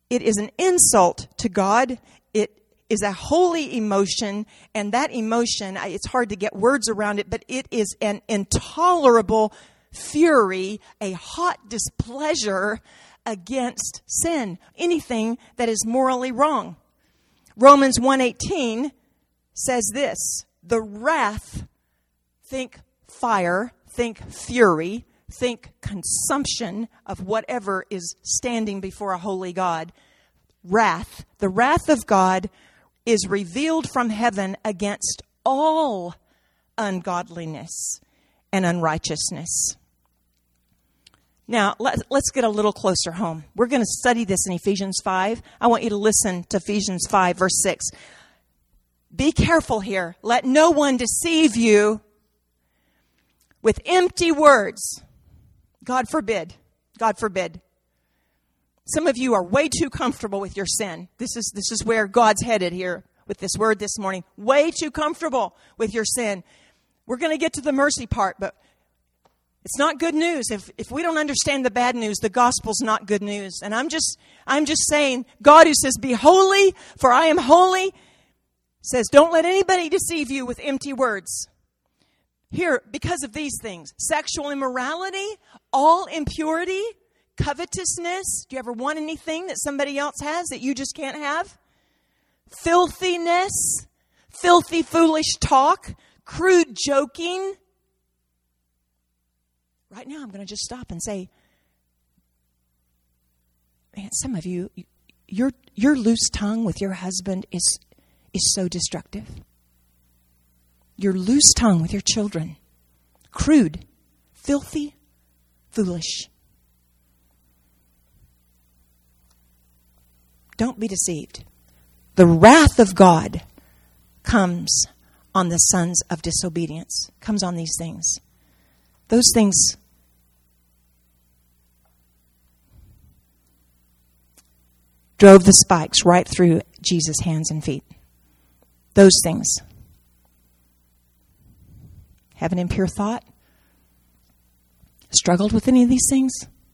It is an insult to God. It is a holy emotion, and that emotion, it's hard to get words around it, but it is an intolerable fury, a hot displeasure against sin, anything that is morally wrong. Romans 1:18 says this, the wrath, think fire, think fury, think consumption of whatever is standing before a holy God. Wrath, the wrath of God is revealed from heaven against all ungodliness and unrighteousness. Now, let's get a little closer home. We're going to study this in Ephesians 5. I want you to listen to Ephesians 5, verse 6. Be careful here. Let no one deceive you with empty words. God forbid. God forbid. Some of you are way too comfortable with your sin. This is where God's headed here with this word this morning. Way too comfortable with your sin. We're going to get to the mercy part, but it's not good news. If we don't understand the bad news, the gospel's not good news. And I'm just saying, God who says, be holy, for I am holy, says, don't let anybody deceive you with empty words. Here, because of these things, sexual immorality, all impurity, covetousness. Do you ever want anything that somebody else has that you just can't have? Filthiness, filthy, foolish talk, crude joking. Right now, I'm going to just stop and say, man, some of you, your loose tongue with your husband is so destructive. Your loose tongue with your children, crude, filthy, foolish. Don't be deceived. The wrath of God comes on the sons of disobedience, comes on these things. Those things drove the spikes right through Jesus' hands and feet. Those things. Have an impure thought? Struggled with any of these things?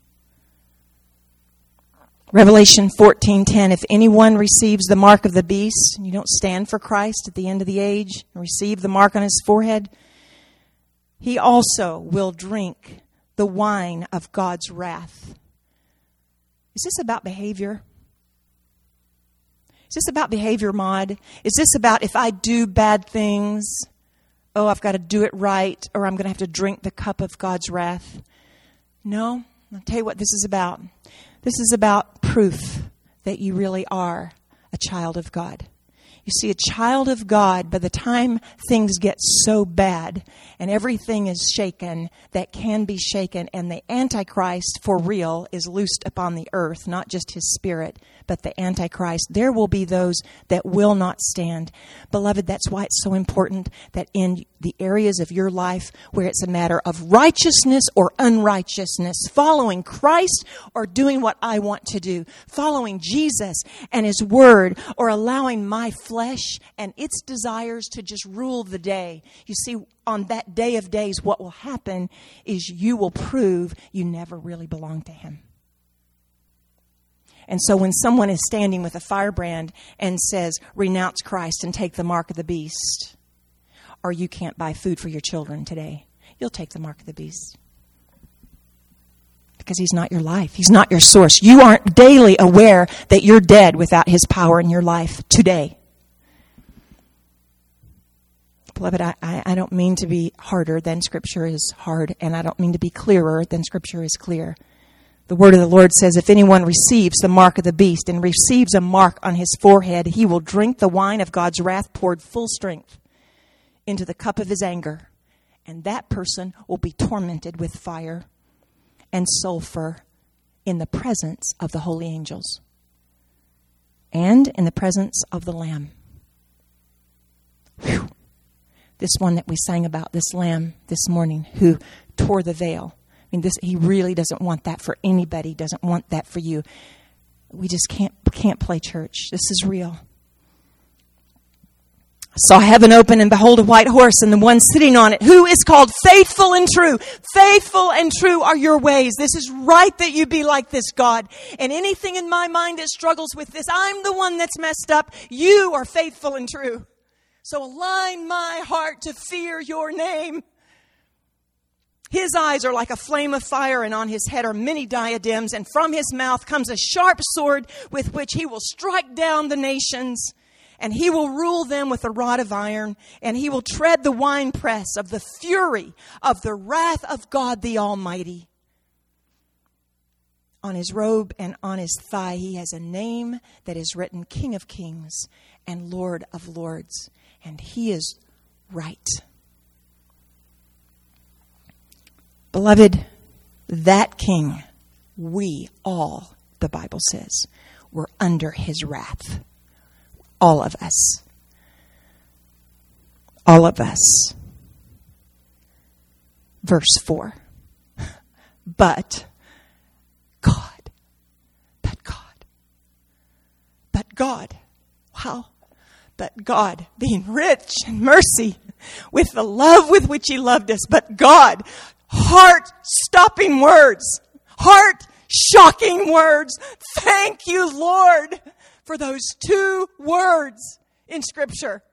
Revelation 14:10, if anyone receives the mark of the beast, and you don't stand for Christ at the end of the age, and receive the mark on his forehead, he also will drink the wine of God's wrath. Is this about behavior? Is this about behavior, Maud? Is this about if I do bad things, I've got to do it right, or I'm going to have to drink the cup of God's wrath? No. I'll tell you what this is about. This is about proof that you really are a child of God. You see, a child of God, by the time things get so bad and everything is shaken that can be shaken, and the Antichrist for real is loosed upon the earth, not just his spirit, but the Antichrist, there will be those that will not stand. Beloved, that's why it's so important that in the areas of your life where it's a matter of righteousness or unrighteousness, following Christ or doing what I want to do, following Jesus and his word, or allowing my flesh and its desires to just rule the day. You see, on that day of days, what will happen is you will prove you never really belong to him. And so when someone is standing with a firebrand and says, renounce Christ and take the mark of the beast, or you can't buy food for your children today, you'll take the mark of the beast. Because he's not your life. He's not your source. You aren't daily aware that you're dead without his power in your life today. Beloved, I don't mean to be harder than Scripture is hard, and I don't mean to be clearer than Scripture is clear. The word of the Lord says, if anyone receives the mark of the beast and receives a mark on his forehead, he will drink the wine of God's wrath poured full strength into the cup of his anger. And that person will be tormented with fire and sulfur in the presence of the holy angels and in the presence of the Lamb. Whew. This one that we sang about, this Lamb this morning who tore the veil. I mean, he really doesn't want that for anybody, doesn't want that for you. We just can't play church. This is real. Saw heaven open, and behold, a white horse, and the one sitting on it, who is called Faithful and True. Faithful and true are your ways. This is right that you be like this, God. And anything in my mind that struggles with this, I'm the one that's messed up. You are faithful and true. So align my heart to fear your name. His eyes are like a flame of fire, and on his head are many diadems, and from his mouth comes a sharp sword with which he will strike down the nations. And he will rule them with a rod of iron, and he will tread the winepress of the fury of the wrath of God the Almighty. On his robe and on his thigh he has a name that is written King of Kings and Lord of Lords. And he is right. Beloved, that king, we all, the Bible says, were under his wrath. All of us. All of us. Verse 4. But God. Wow. But God, being rich in mercy, with the love with which he loved us. But God, heart-stopping words. Heart-shocking words. Thank you, Lord, for those 2 words in Scripture.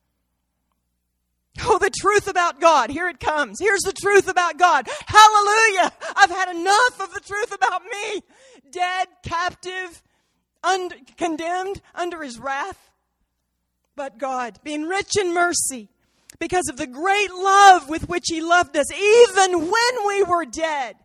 Oh, the truth about God. Here it comes. Here's the truth about God. Hallelujah. I've had enough of the truth about me. Dead, captive, condemned under his wrath. But God, being rich in mercy, because of the great love with which he loved us, even when we were dead.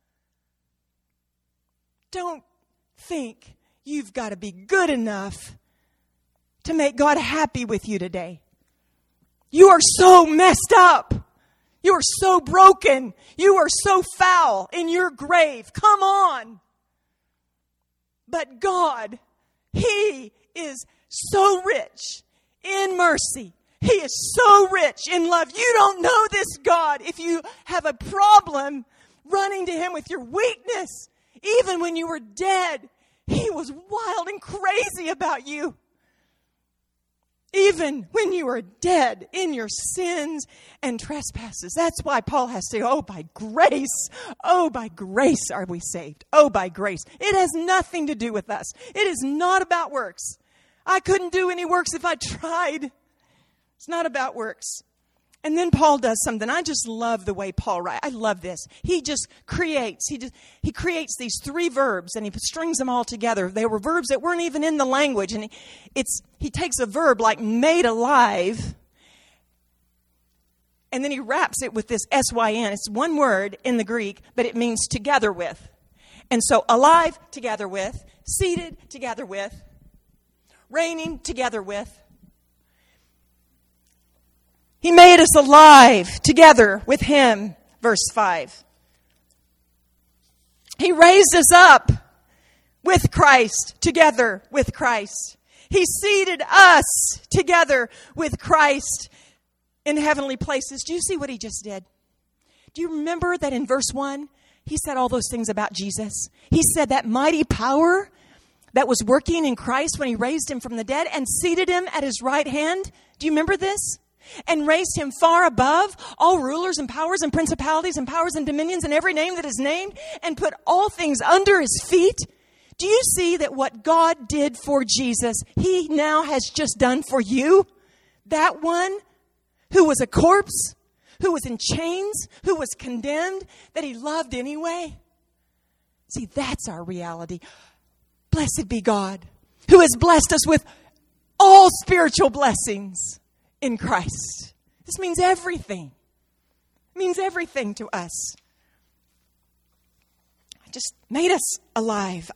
Don't think you've got to be good enough to make God happy with you today. You are so messed up. You are so broken. You are so foul in your grave. Come on. But God, he is so rich in mercy. He is so rich in love. You don't know this God if you have a problem running to him with your weakness. Even when you were dead, he was wild and crazy about you. Even when you were dead in your sins and trespasses. That's why Paul has to say, oh, by grace are we saved. Oh, by grace. It has nothing to do with us. It is not about works. I couldn't do any works if I tried. It's not about works. And then Paul does something. I just love the way Paul writes. I love this. He just creates. He creates these 3 verbs and he strings them all together. They were verbs that weren't even in the language. And he takes a verb like made alive, and then he wraps it with this S-Y-N. It's one word in the Greek, but it means together with. And so alive, together with. Seated, together with. Reigning, together with. He made us alive together with him, verse 5. He raised us up with Christ, together with Christ. He seated us together with Christ in heavenly places. Do you see what he just did? Do you remember that in verse 1, he said all those things about Jesus? He said that mighty power that was working in Christ when he raised him from the dead and seated him at his right hand. Do you remember this? And raised him far above all rulers and powers and principalities and powers and dominions and every name that is named, and put all things under his feet. Do you see that what God did for Jesus, he now has just done for you? That one who was a corpse, who was in chains, who was condemned, that he loved anyway. See, that's our reality. Blessed be God, who has blessed us with all spiritual blessings in Christ. This means everything. It means everything to us. It just made us alive.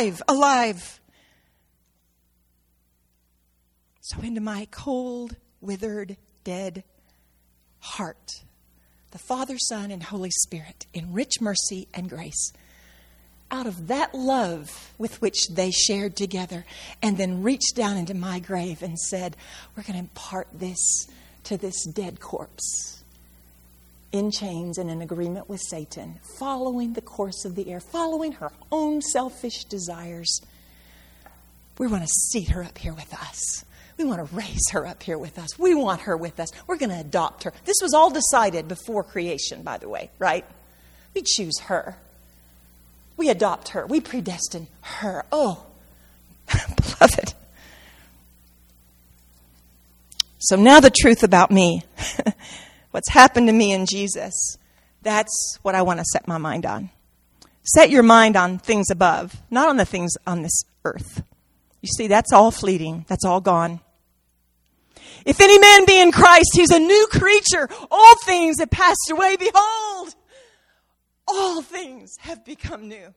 So into my cold, withered, dead heart, the Father, Son, and Holy Spirit, in rich mercy and grace, out of that love with which they shared together, and then reached down into my grave and said, we're going to impart this to this dead corpse in chains and in agreement with Satan, following the course of the air, following her own selfish desires. We want to seat her up here with us. We want to raise her up here with us. We want her with us. We're going to adopt her. This was all decided before creation, by the way, right? We choose her. We adopt her. We predestine her. Oh, beloved. So now the truth about me. What's happened to me in Jesus. That's what I want to set my mind on. Set your mind on things above, not on the things on this earth. You see, that's all fleeting. That's all gone. If any man be in Christ, he's a new creature. All things have passed away. Behold, all things have become new.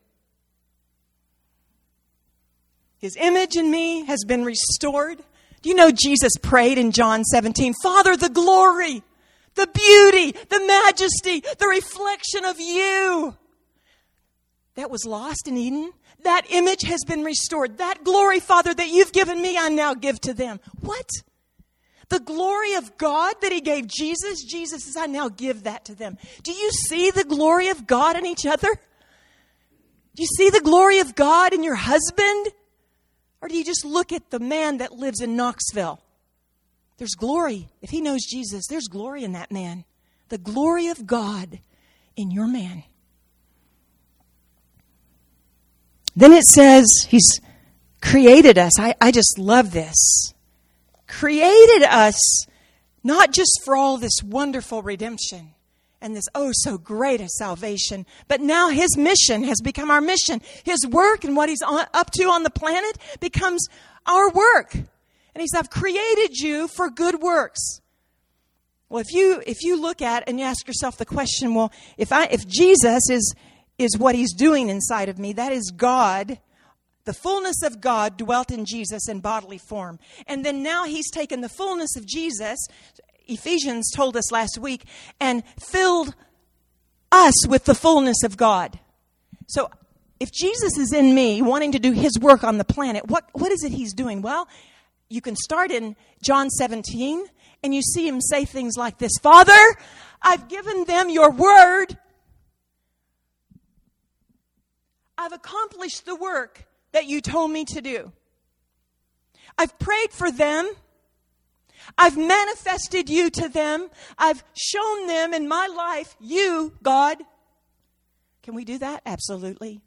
His image in me has been restored. Do you know Jesus prayed in John 17, Father, the glory, the beauty, the majesty, the reflection of you that was lost in Eden, that image has been restored. That glory, Father, that you've given me, I now give to them. What? The glory of God that he gave Jesus? Jesus says, I now give that to them. Do you see the glory of God in each other? Do you see the glory of God in your husband? Or do you just look at the man that lives in Knoxville? There's glory. If he knows Jesus, there's glory in that man. The glory of God in your man. Then it says he's created us. I just love this. Created us not just for all this wonderful redemption and this oh so great a salvation, but now his mission has become our mission. His work and what he's up to on the planet becomes our work. And he says, I've created you for good works. Well, if you look at and you ask yourself the question, well, if Jesus is what he's doing inside of me, that is God. The fullness of God dwelt in Jesus in bodily form. And then now he's taken the fullness of Jesus, Ephesians told us last week, and filled us with the fullness of God. So if Jesus is in me wanting to do his work on the planet, what is it he's doing? Well, you can start in John 17 and you see him say things like this. Father, I've given them your word. I've accomplished the work that you told me to do. I've prayed for them. I've manifested you to them. I've shown them in my life, you, God. Can we do that? Absolutely.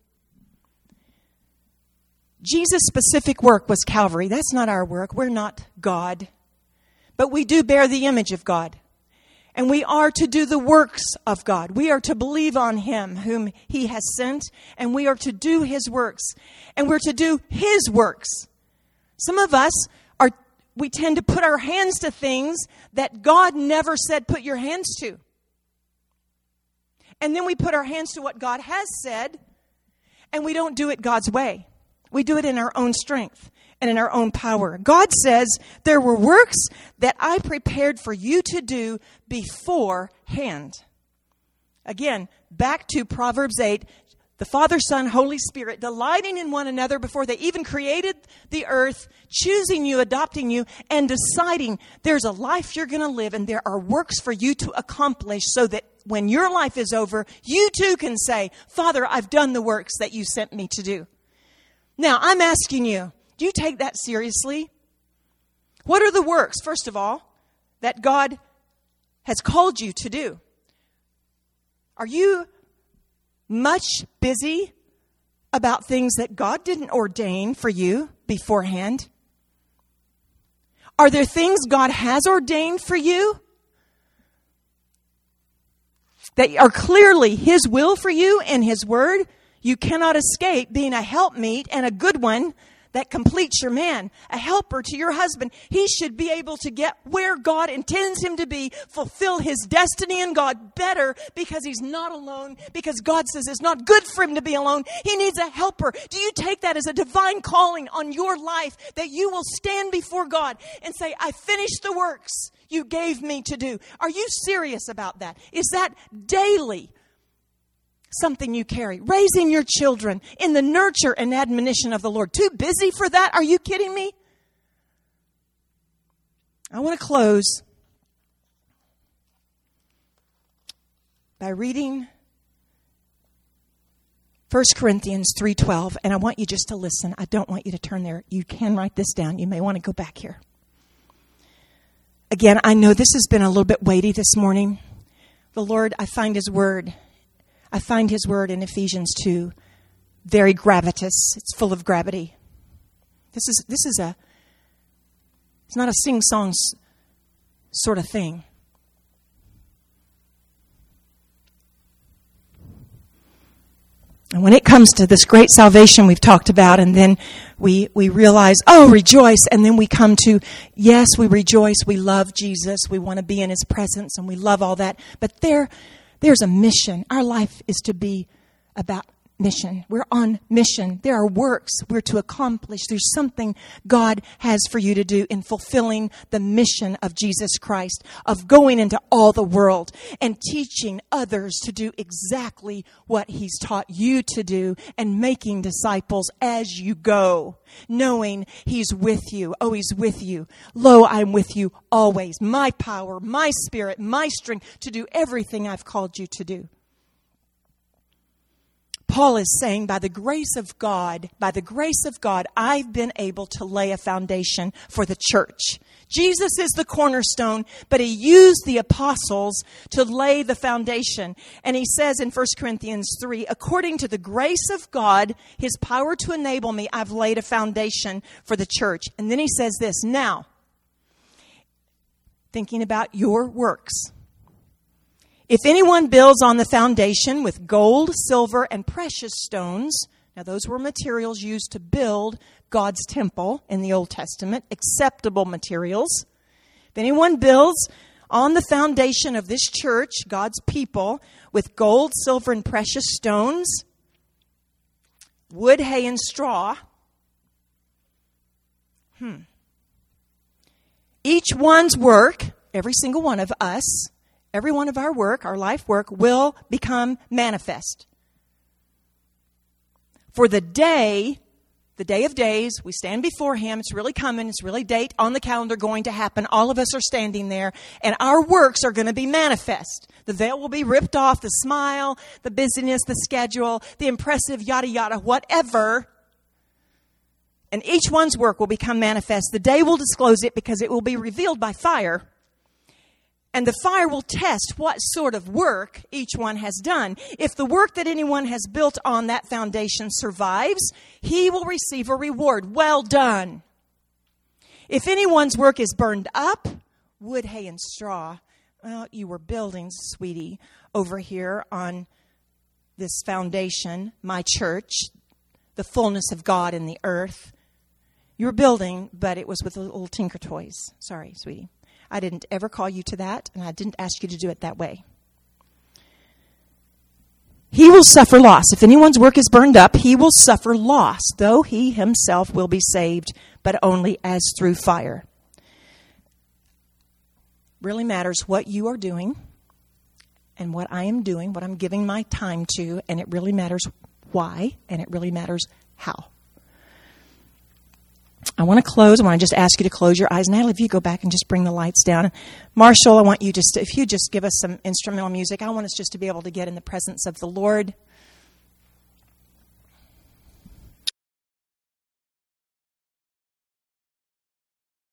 Jesus' specific work was Calvary. That's not our work. We're not God. But we do bear the image of God. And we are to do the works of God. We are to believe on him whom he has sent. And we are to do his works. And we're to do his works. Some of us we tend to put our hands to things that God never said put your hands to. And then we put our hands to what God has said. And we don't do it God's way. We do it in our own strength and in our own power. God says, there were works that I prepared for you to do beforehand. Again, back to Proverbs 8, the Father, Son, Holy Spirit, delighting in one another before they even created the earth, choosing you, adopting you, and deciding there's a life you're going to live and there are works for you to accomplish so that when your life is over, you too can say, Father, I've done the works that you sent me to do. Now, I'm asking you, do you take that seriously? What are the works, first of all, that God has called you to do? Are you much busy about things that God didn't ordain for you beforehand? Are there things God has ordained for you that are clearly his will for you and his word? You cannot escape being a helpmeet and a good one that completes your man, a helper to your husband. He should be able to get where God intends him to be, fulfill his destiny in God better because he's not alone, because God says it's not good for him to be alone. He needs a helper. Do you take that as a divine calling on your life that you will stand before God and say, I finished the works you gave me to do? Are you serious about that? Is that daily something you carry? Raising your children in the nurture and admonition of the Lord. Too busy for that? Are you kidding me? I want to close by reading 1 Corinthians 3:12, and I want you just to listen. I don't want you to turn there. You can write this down. You may want to go back here. Again, I know this has been a little bit weighty this morning. The Lord, I find His Word. I find His Word in Ephesians 2 very gravitous. It's full of gravity. It's not a sing-song sort of thing. And when it comes to this great salvation we've talked about, and then we realize, oh, rejoice, and then we come to, yes, we rejoice, we love Jesus, we want to be in His presence, and we love all that. But there's a mission. Our life is to be about mission. We're on mission. There are works we're to accomplish. There's something God has for you to do in fulfilling the mission of Jesus Christ, of going into all the world and teaching others to do exactly what He's taught you to do and making disciples as you go, knowing He's with you. Oh, He's with you. Lo, I'm with you always. My power, my spirit, my strength to do everything I've called you to do. Paul is saying, by the grace of God, I've been able to lay a foundation for the church. Jesus is the cornerstone, but He used the apostles to lay the foundation. And he says in 1 Corinthians 3, according to the grace of God, His power to enable me, I've laid a foundation for the church. And then he says this, now, thinking about your works. If anyone builds on the foundation with gold, silver, and precious stones, now those were materials used to build God's temple in the Old Testament, acceptable materials. If anyone builds on the foundation of this church, God's people, with gold, silver, and precious stones, wood, hay, and straw, each one's work, every single one of us, every one of our work, our life work, will become manifest. For the day of days, we stand before Him. It's really coming. It's really date on the calendar going to happen. All of us are standing there, and our works are going to be manifest. The veil will be ripped off, the smile, the busyness, the schedule, the impressive yada yada, whatever. And each one's work will become manifest. The day will disclose it because it will be revealed by fire. And the fire will test what sort of work each one has done. If the work that anyone has built on that foundation survives, he will receive a reward. Well done. If anyone's work is burned up, wood, hay, and straw, well, you were building, sweetie, over here on this foundation, my church, the fullness of God in the earth. You were building, but it was with little tinker toys. Sorry, sweetie. I didn't ever call you to that, and I didn't ask you to do it that way. He will suffer loss. If anyone's work is burned up, he will suffer loss, though he himself will be saved, but only as through fire. Really matters what you are doing and what I am doing, what I'm giving my time to, and it really matters why, and it really matters how. I want to close. I want to just ask you to close your eyes. Natalie, if you go back and just bring the lights down. Marshall, I want you if you just give us some instrumental music. I want us just to be able to get in the presence of the Lord.